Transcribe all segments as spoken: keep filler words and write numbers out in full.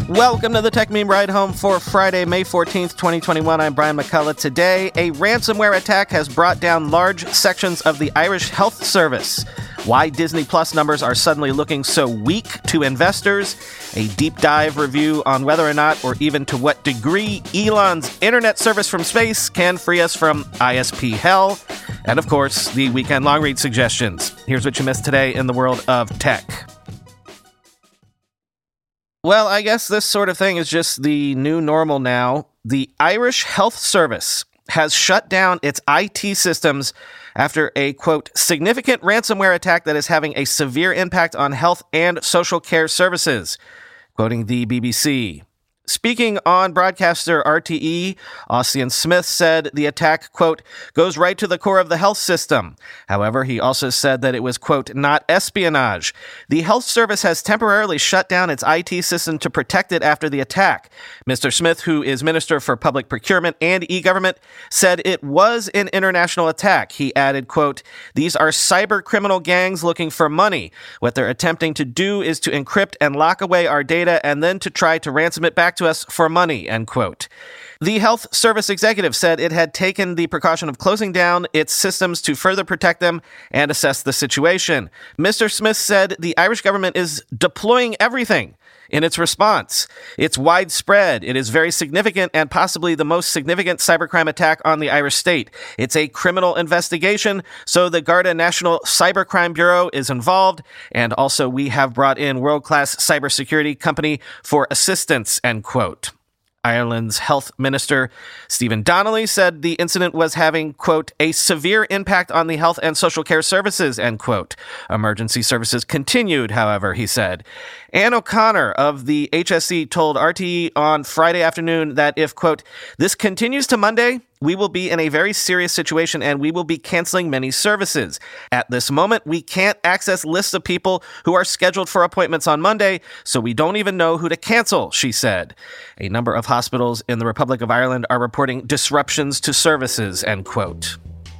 Welcome to the Tech Meme Ride Home for Friday, May fourteenth, twenty twenty-one. I'm Brian McCullough. Today, a ransomware attack has brought down large sections of the Irish Health Service. Why Disney Plus numbers are suddenly looking so weak to investors. A deep dive review on whether or not, or even to what degree, Elon's internet service from space can free us from I S P hell. And of course, the weekend long read suggestions. Here's what you missed today in the world of tech. Well, I guess this sort of thing is just the new normal now. The Irish Health Service has shut down its I T systems after a, quote, significant ransomware attack that is having a severe impact on health and social care services, quoting the B B C. Speaking on broadcaster R T E, Ossian Smith said the attack, quote, goes right to the core of the health system. However, he also said that it was, quote, not espionage. The health service has temporarily shut down its I T system to protect it after the attack. Mister Smith, who is Minister for Public Procurement and E-Government, said it was an international attack. He added, quote, these are cyber criminal gangs looking for money. What they're attempting to do is to encrypt and lock away our data and then to try to ransom it back to us for money, end quote. The health service executive said it had taken the precaution of closing down its systems to further protect them and assess the situation. Mister Smith said the Irish government is deploying everything in its response. It's widespread. It is very significant and possibly the most significant cybercrime attack on the Irish state. It's a criminal investigation, so the Garda National Cybercrime Bureau is involved, and also we have brought in world-class cybersecurity company for assistance, end quote. Ireland's health minister, Stephen Donnelly, said the incident was having, quote, a severe impact on the health and social care services, end quote. Emergency services continued, however, he said. Ann O'Connor of the H S E told R T E on Friday afternoon that if, quote, this continues to Monday, we will be in a very serious situation and we will be canceling many services. At this moment, we can't access lists of people who are scheduled for appointments on Monday, so we don't even know who to cancel, she said. A number of hospitals in the Republic of Ireland are reporting disruptions to services, end quote.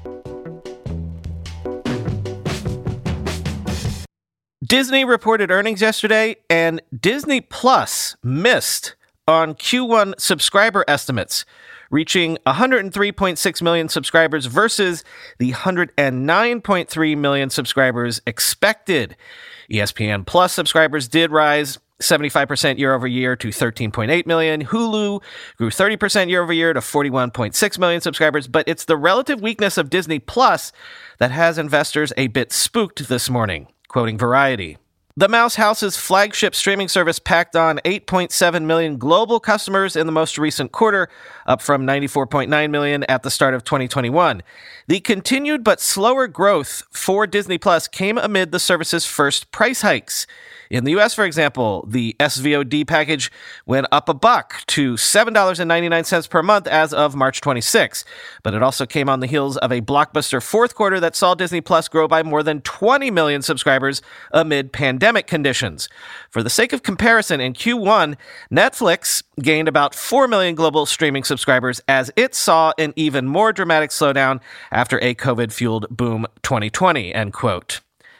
Disney reported earnings yesterday, and Disney Plus missed on Q one subscriber estimates, reaching one hundred three point six million subscribers versus the one hundred nine point three million subscribers expected. E S P N Plus subscribers did rise seventy-five percent year over year to thirteen point eight million. Hulu grew thirty percent year over year to forty-one point six million subscribers, but it's the relative weakness of Disney Plus that has investors a bit spooked this morning, quoting Variety. The Mouse House's flagship streaming service packed on eight point seven million global customers in the most recent quarter, up from ninety-four point nine million at the start of twenty twenty-one. The continued but slower growth for Disney Plus came amid the service's first price hikes. In the U S, for example, the S V O D package went up a buck to seven dollars and ninety-nine cents per month as of March twenty-sixth. But it also came on the heels of a blockbuster fourth quarter that saw Disney Plus grow by more than twenty million subscribers amid pandemic conditions. For the sake of comparison, in Q one, Netflix gained about four million global streaming subscribers as it saw an even more dramatic slowdown after a COVID-fueled boom twenty twenty, end quote.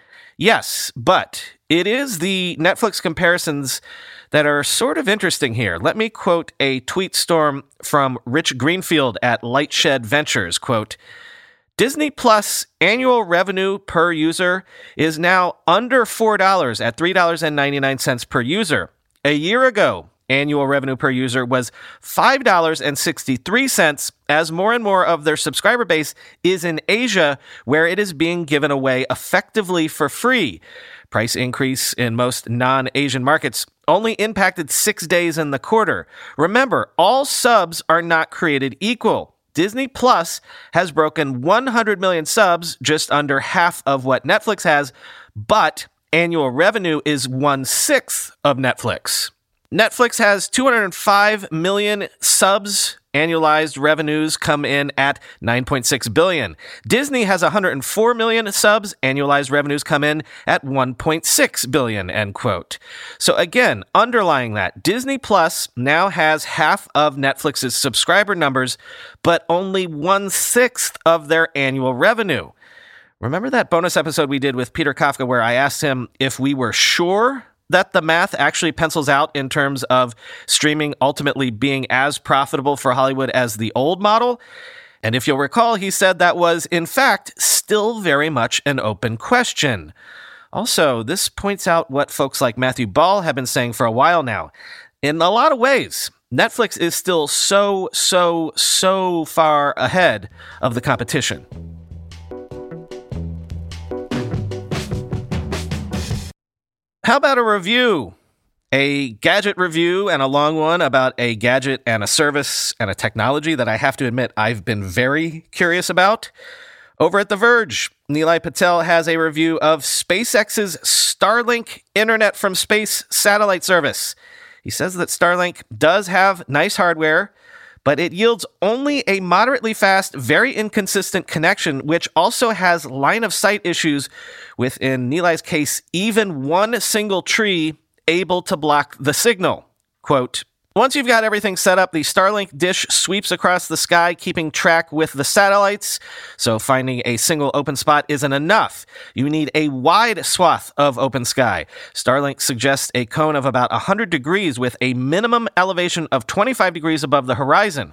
Yes, but it is the Netflix comparisons that are sort of interesting here. Let me quote a tweet storm from Rich Greenfield at Lightshed Ventures, quote, Disney Plus annual revenue per user is now under four dollars at three dollars and ninety-nine cents per user. A year ago, annual revenue per user was five dollars and sixty-three cents as more and more of their subscriber base is in Asia, where it is being given away effectively for free. Price increase in most non-Asian markets only impacted six days in the quarter. Remember, all subs are not created equal. Disney Plus has broken one hundred million subs, just under half of what Netflix has, but annual revenue is one-sixth of Netflix. Netflix has two hundred five million subs. Annualized revenues come in at nine point six billion dollars. Disney has one hundred four million subs. Annualized revenues come in at one point six billion dollars, end quote. So again, underlying that, Disney Plus now has half of Netflix's subscriber numbers, but only one-sixth of their annual revenue. Remember that bonus episode we did with Peter Kafka where I asked him if we were sure that the math actually pencils out in terms of streaming ultimately being as profitable for Hollywood as the old model? And if you'll recall, he said that was, in fact, still very much an open question. Also, this points out what folks like Matthew Ball have been saying for a while now. In a lot of ways, Netflix is still so, so, so far ahead of the competition. How about a review? A gadget review, and a long one about a gadget and a service and a technology that I have to admit I've been very curious about. Over at The Verge, Nilay Patel has a review of SpaceX's Starlink Internet from Space satellite service. He says that Starlink does have nice hardware, but it yields only a moderately fast, very inconsistent connection, which also has line-of-sight issues with, in Nilay's case, even one single tree able to block the signal. Quote, once you've got everything set up, the Starlink dish sweeps across the sky, keeping track with the satellites. So finding a single open spot isn't enough. You need a wide swath of open sky. Starlink suggests a cone of about one hundred degrees with a minimum elevation of twenty-five degrees above the horizon.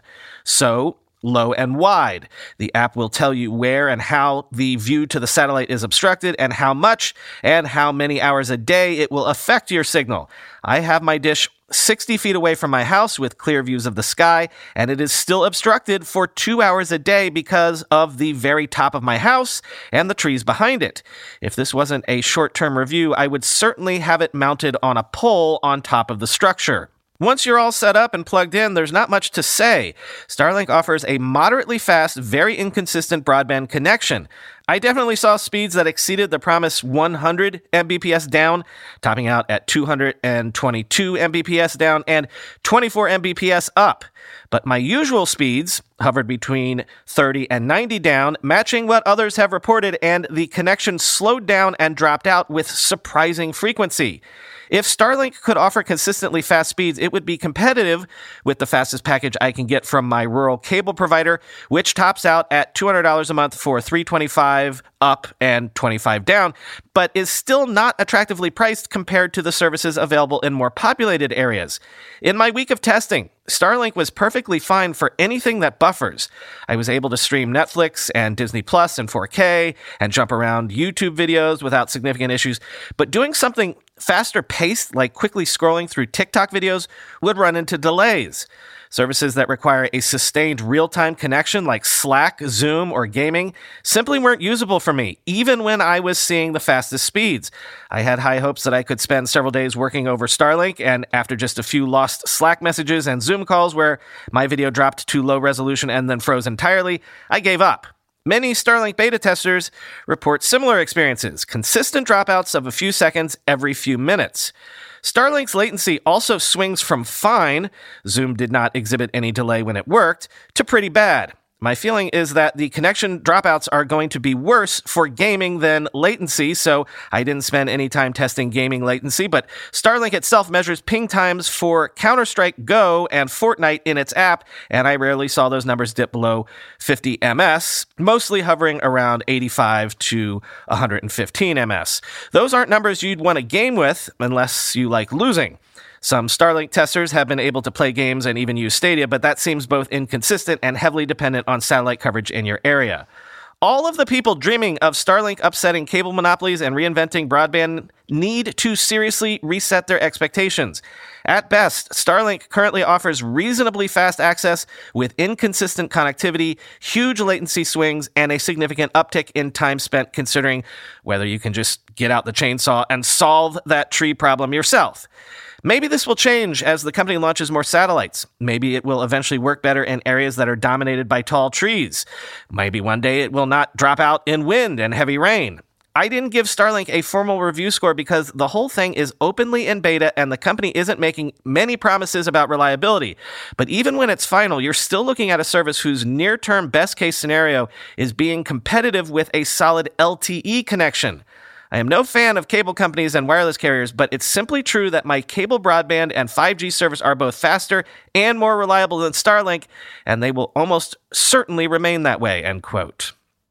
So low and wide. The app will tell you where and how the view to the satellite is obstructed and how much and how many hours a day it will affect your signal. I have my dish sixty feet away from my house with clear views of the sky, and it is still obstructed for two hours a day because of the very top of my house and the trees behind it. If this wasn't a short-term review, I would certainly have it mounted on a pole on top of the structure. Once you're all set up and plugged in, there's not much to say. Starlink offers a moderately fast, very inconsistent broadband connection. I definitely saw speeds that exceeded the promised one hundred megabits per second down, topping out at two hundred twenty-two megabits per second down and twenty-four megabits per second up. But my usual speeds hovered between thirty and ninety down, matching what others have reported, and the connection slowed down and dropped out with surprising frequency. If Starlink could offer consistently fast speeds, it would be competitive with the fastest package I can get from my rural cable provider, which tops out at two hundred dollars a month for three hundred twenty-five dollars up and twenty-five dollars down, but is still not attractively priced compared to the services available in more populated areas. In my week of testing, Starlink was perfectly fine for anything that buffers. I was able to stream Netflix and Disney Plus in four K and jump around YouTube videos without significant issues, but doing something faster paced, like quickly scrolling through TikTok videos, would run into delays. Services that require a sustained real-time connection like Slack, Zoom, or gaming simply weren't usable for me, even when I was seeing the fastest speeds. I had high hopes that I could spend several days working over Starlink, and after just a few lost Slack messages and Zoom calls where my video dropped to low resolution and then froze entirely, I gave up. Many Starlink beta testers report similar experiences, consistent dropouts of a few seconds every few minutes. Starlink's latency also swings from fine, Zoom did not exhibit any delay when it worked, to pretty bad. My feeling is that the connection dropouts are going to be worse for gaming than latency, so I didn't spend any time testing gaming latency, but Starlink itself measures ping times for Counter-Strike Go and Fortnite in its app, and I rarely saw those numbers dip below fifty milliseconds, mostly hovering around eighty-five to one hundred fifteen milliseconds. Those aren't numbers you'd want to game with unless you like losing. Some Starlink testers have been able to play games and even use Stadia, but that seems both inconsistent and heavily dependent on satellite coverage in your area. All of the people dreaming of Starlink upsetting cable monopolies and reinventing broadband need to seriously reset their expectations. At best, Starlink currently offers reasonably fast access with inconsistent connectivity, huge latency swings, and a significant uptick in time spent considering whether you can just get out the chainsaw and solve that tree problem yourself. Maybe this will change as the company launches more satellites. Maybe it will eventually work better in areas that are dominated by tall trees. Maybe one day it will not drop out in wind and heavy rain. I didn't give Starlink a formal review score because the whole thing is openly in beta and the company isn't making many promises about reliability. But even when it's final, you're still looking at a service whose near-term best-case scenario is being competitive with a solid L T E connection. I am no fan of cable companies and wireless carriers, but it's simply true that my cable broadband and five G service are both faster and more reliable than Starlink, and they will almost certainly remain that way, end quote.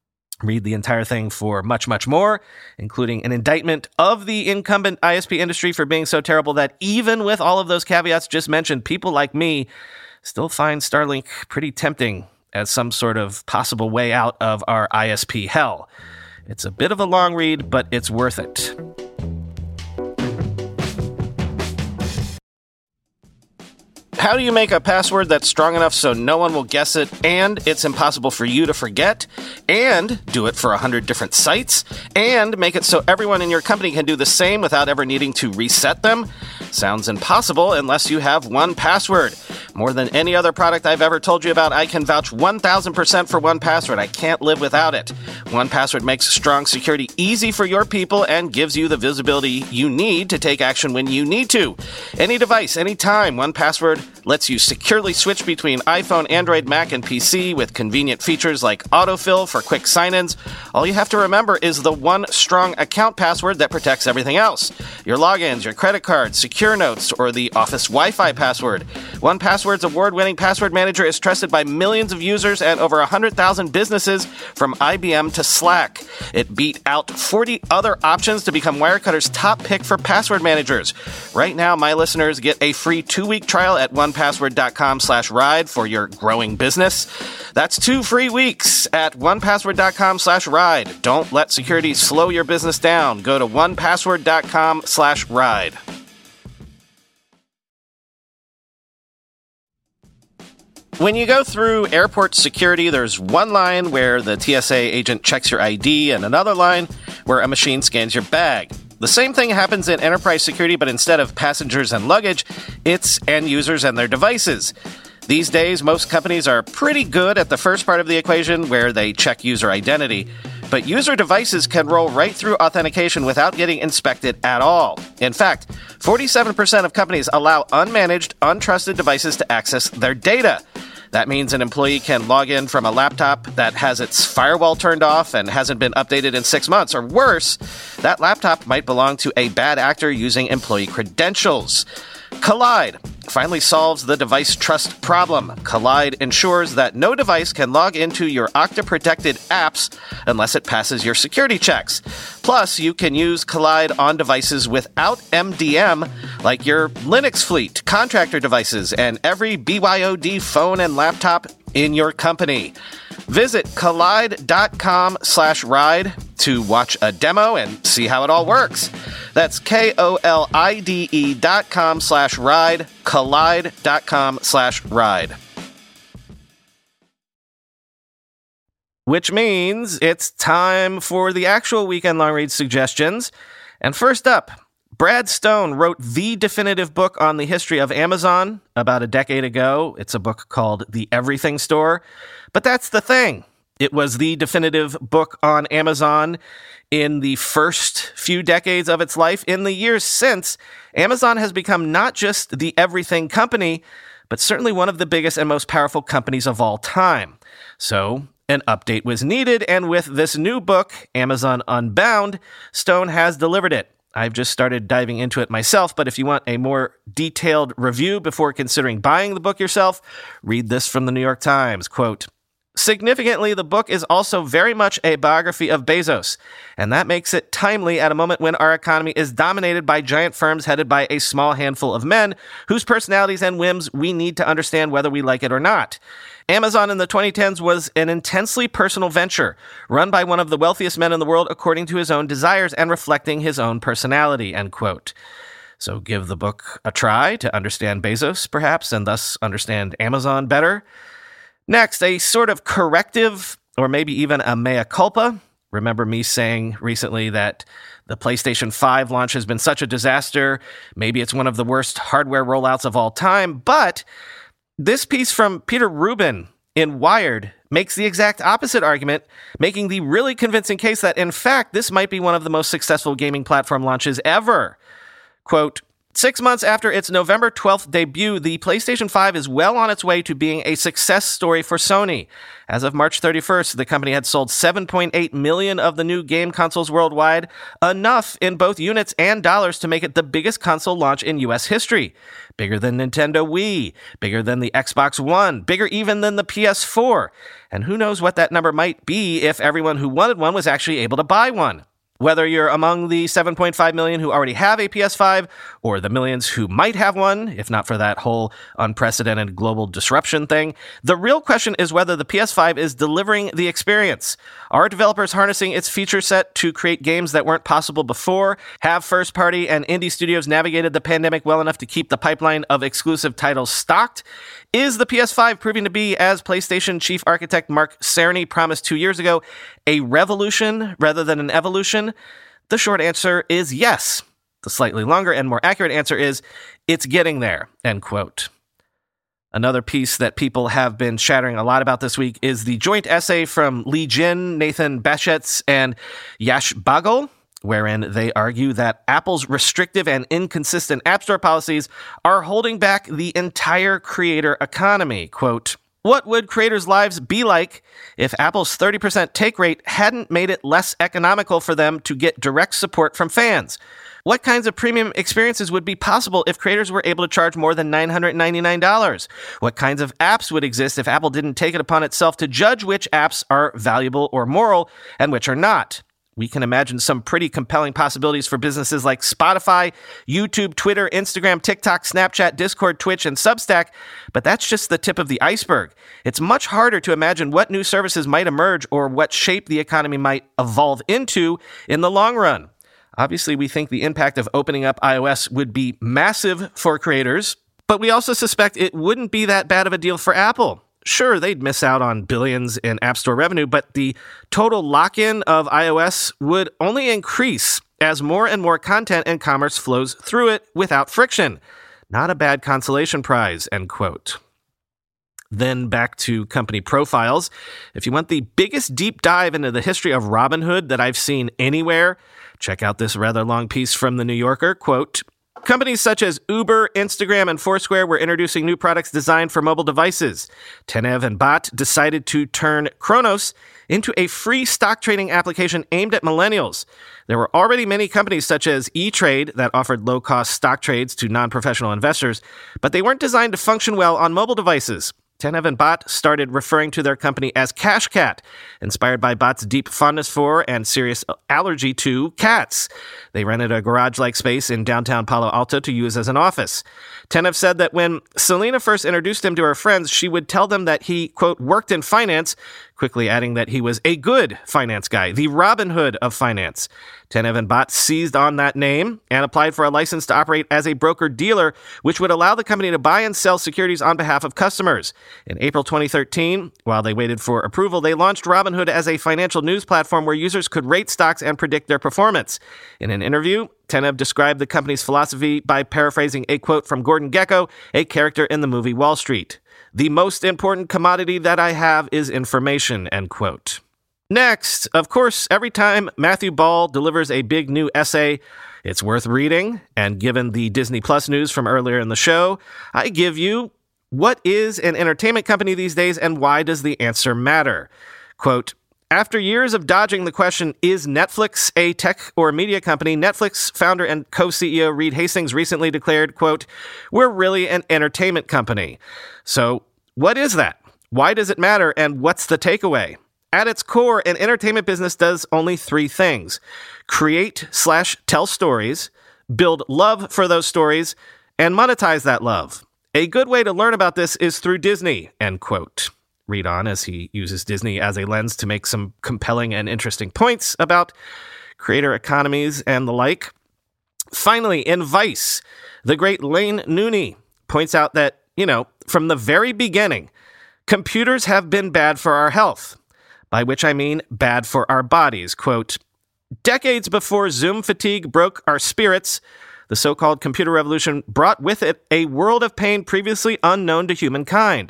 Read the entire thing for much, much more, including an indictment of the incumbent I S P industry for being so terrible that even with all of those caveats just mentioned, people like me still find Starlink pretty tempting as some sort of possible way out of our I S P hell. It's a bit of a long read, but it's worth it. How do you make a password that's strong enough so no one will guess it, and it's impossible for you to forget, and do it for a hundred different sites, and make it so everyone in your company can do the same without ever needing to reset them? Sounds impossible unless you have one password. More than any other product I've ever told you about, I can vouch one thousand percent for one password. I can't live without it. one password makes strong security easy for your people and gives you the visibility you need to take action when you need to. Any device, anytime, one password lets you securely switch between iPhone, Android, Mac, and P C with convenient features like autofill for quick sign-ins. All you have to remember is the one strong account password that protects everything else. Your logins, your credit cards, secure notes, or the Office Wi-Fi password. one password's award-winning password manager is trusted by millions of users and over one hundred thousand businesses from I B M to Slack. It beat out forty other options to become Wirecutter's top pick for password managers. Right now, my listeners get a free two-week trial at one password dot com slash ride for your growing business. That's two free weeks at one password dot com slash ride. Don't let security slow your business down. Go to one password dot com slash ride. When you go through airport security, there's one line where the T S A agent checks your I D and another line where a machine scans your bag. The same thing happens in enterprise security, but instead of passengers and luggage, it's end users and their devices. These days, most companies are pretty good at the first part of the equation where they check user identity, but user devices can roll right through authentication without getting inspected at all. In fact, forty-seven percent of companies allow unmanaged, untrusted devices to access their data. That means an employee can log in from a laptop that has its firewall turned off and hasn't been updated in six months. Or worse, that laptop might belong to a bad actor using employee credentials. Kolide finally solves the device trust problem. Kolide ensures that no device can log into your Okta-protected apps unless it passes your security checks. Plus, you can use Kolide on devices without M D M, like your Linux fleet, contractor devices, and every B Y O D phone and laptop in your company. Visit kolide.com slash ride to watch a demo and see how it all works. That's K-O-L-I-D-E dot com slash ride, kolide.com slash ride. Which means it's time for the actual weekend long read suggestions. And first up, Brad Stone wrote the definitive book on the history of Amazon about a decade ago. It's a book called The Everything Store. But that's the thing. It was the definitive book on Amazon in the first few decades of its life. In the years since, Amazon has become not just the everything company, but certainly one of the biggest and most powerful companies of all time. So an update was needed, and with this new book, Amazon Unbound, Stone has delivered it. I've just started diving into it myself, but if you want a more detailed review before considering buying the book yourself, read this from the New York Times, quote, "Significantly, the book is also very much a biography of Bezos, and that makes it timely at a moment when our economy is dominated by giant firms headed by a small handful of men whose personalities and whims we need to understand whether we like it or not. Amazon in the twenty tens was an intensely personal venture, run by one of the wealthiest men in the world according to his own desires and reflecting his own personality," end quote. So give the book a try to understand Bezos, perhaps, and thus understand Amazon better. Next, a sort of corrective, or maybe even a mea culpa. Remember me saying recently that the PlayStation five launch has been such a disaster. Maybe it's one of the worst hardware rollouts of all time, but this piece from Peter Rubin in Wired makes the exact opposite argument, making the really convincing case that, in fact, this might be one of the most successful gaming platform launches ever. Quote, Six months after its November twelfth debut, the PlayStation five is well on its way to being a success story for Sony. As of March thirty-first, the company had sold seven point eight million of the new game consoles worldwide, enough in both units and dollars to make it the biggest console launch in U S history. Bigger than Nintendo Wii, bigger than the Xbox One, bigger even than the P S four. And who knows what that number might be if everyone who wanted one was actually able to buy one. Whether you're among the seven point five million who already have a P S five or the millions who might have one, if not for that whole unprecedented global disruption thing, the real question is whether the P S five is delivering the experience. Are developers harnessing its feature set to create games that weren't possible before? Have first-party and indie studios navigated the pandemic well enough to keep the pipeline of exclusive titles stocked? Is the P S five proving to be, as PlayStation chief architect Mark Cerny promised two years ago, a revolution rather than an evolution? The short answer is yes. The slightly longer and more accurate answer is, it's getting there, end quote. Another piece that people have been chattering a lot about this week is the joint essay from Li Jin, Nathan Baschetz, and Yash Bagel, wherein they argue that Apple's restrictive and inconsistent App Store policies are holding back the entire creator economy. Quote, "What would creators' lives be like if Apple's thirty percent take rate hadn't made it less economical for them to get direct support from fans? What kinds of premium experiences would be possible if creators were able to charge more than nine hundred ninety-nine dollars? What kinds of apps would exist if Apple didn't take it upon itself to judge which apps are valuable or moral and which are not? We can imagine some pretty compelling possibilities for businesses like Spotify, YouTube, Twitter, Instagram, TikTok, Snapchat, Discord, Twitch, and Substack, but that's just the tip of the iceberg. It's much harder to imagine what new services might emerge or what shape the economy might evolve into in the long run. Obviously, we think the impact of opening up iOS would be massive for creators, but we also suspect it wouldn't be that bad of a deal for Apple. Sure, they'd miss out on billions in App Store revenue, but the total lock-in of iOS would only increase as more and more content and commerce flows through it without friction. Not a bad consolation prize, end quote. Then back to company profiles. If you want the biggest deep dive into the history of Robinhood that I've seen anywhere, check out this rather long piece from The New Yorker. Quote, "Companies such as Uber, Instagram, and Foursquare were introducing new products designed for mobile devices. Tenev and Bot decided to turn Kronos into a free stock trading application aimed at millennials. There were already many companies such as E-Trade that offered low-cost stock trades to non-professional investors, but they weren't designed to function well on mobile devices. Tenev and Bot started referring to their company as CashCat, inspired by Bot's deep fondness for and serious allergy to cats. They rented a garage-like space in downtown Palo Alto to use as an office. Tenev said that when Selena first introduced him to her friends, she would tell them that he, quote, worked in finance, quickly adding that he was a good finance guy, the Robin Hood of finance. Tenev and Bot seized on that name and applied for a license to operate as a broker-dealer, which would allow the company to buy and sell securities on behalf of customers. In April twenty thirteen, while they waited for approval, they launched Robinhood as a financial news platform where users could rate stocks and predict their performance. In an interview, Tenev described the company's philosophy by paraphrasing a quote from Gordon Gekko, a character in the movie Wall Street. "The most important commodity that I have is information," end quote. Next, of course, every time Matthew Ball delivers a big new essay, it's worth reading. And given the Disney Plus news from earlier in the show, I give you, what is an entertainment company these days and why does the answer matter? Quote, "After years of dodging the question, is Netflix a tech or media company, Netflix founder and co-C E O Reed Hastings recently declared, quote, we're really an entertainment company. So what is that? Why does it matter? And what's the takeaway? At its core, an entertainment business does only three things: create slash tell stories, build love for those stories, and monetize that love. A good way to learn about this is through Disney," end quote. Read on as he uses Disney as a lens to make some compelling and interesting points about creator economies and the like. Finally, in Vice, the great Lane Nooney points out that, you know, from the very beginning, computers have been bad for our health, by which I mean bad for our bodies. Quote, "Decades before Zoom fatigue broke our spirits, the so-called computer revolution brought with it a world of pain previously unknown to humankind.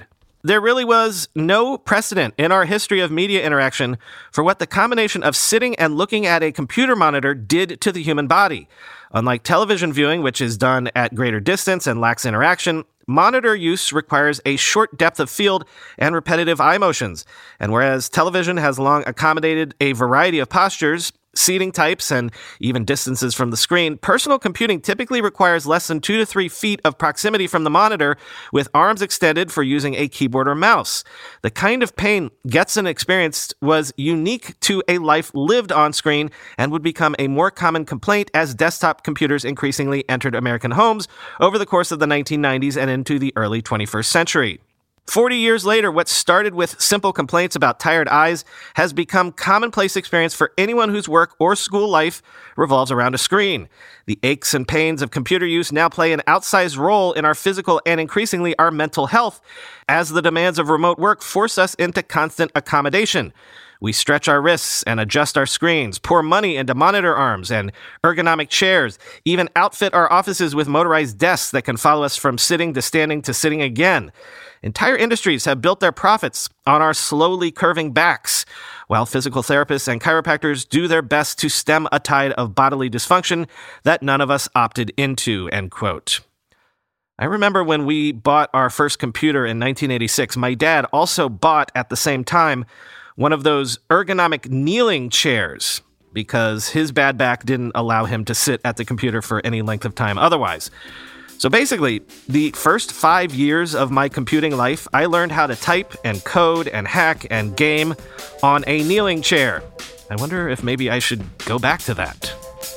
There really was no precedent in our history of media interaction for what the combination of sitting and looking at a computer monitor did to the human body. Unlike television viewing, which is done at greater distance and lacks interaction, monitor use requires a short depth of field and repetitive eye motions. And whereas television has long accommodated a variety of postures, seating types, and even distances from the screen, personal computing typically requires less than two to three feet of proximity from the monitor, with arms extended for using a keyboard or mouse. The kind of pain Getson experienced was unique to a life lived on screen and would become a more common complaint as desktop computers increasingly entered American homes over the course of the nineteen nineties and into the early twenty-first century. Forty years later, what started with simple complaints about tired eyes has become commonplace experience for anyone whose work or school life revolves around a screen. The aches and pains of computer use now play an outsized role in our physical and increasingly our mental health, as the demands of remote work force us into constant accommodation. We stretch our wrists and adjust our screens, pour money into monitor arms and ergonomic chairs, even outfit our offices with motorized desks that can follow us from sitting to standing to sitting again. Entire industries have built their profits on our slowly curving backs, while physical therapists and chiropractors do their best to stem a tide of bodily dysfunction that none of us opted into, end quote. I remember when we bought our first computer in nineteen eighty-six, my dad also bought at the same time one of those ergonomic kneeling chairs because his bad back didn't allow him to sit at the computer for any length of time otherwise. So basically, the first five years of my computing life, I learned how to type and code and hack and game on a kneeling chair. I wonder if maybe I should go back to that.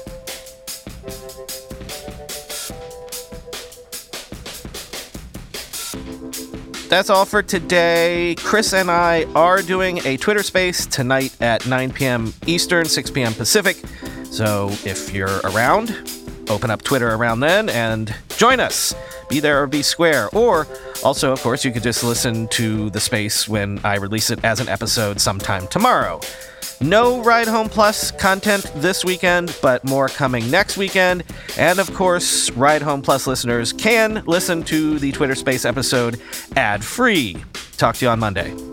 That's all for today. Chris and I are doing a Twitter space tonight at nine p.m. Eastern, six p.m. Pacific. So if you're around, open up Twitter around then and join us. Be there or be square. Or also, of course, you could just listen to the space when I release it as an episode sometime tomorrow. No Ride Home Plus content this weekend, but more coming next weekend. And of course, Ride Home Plus listeners can listen to the Twitter Space episode ad-free. Talk to you on Monday.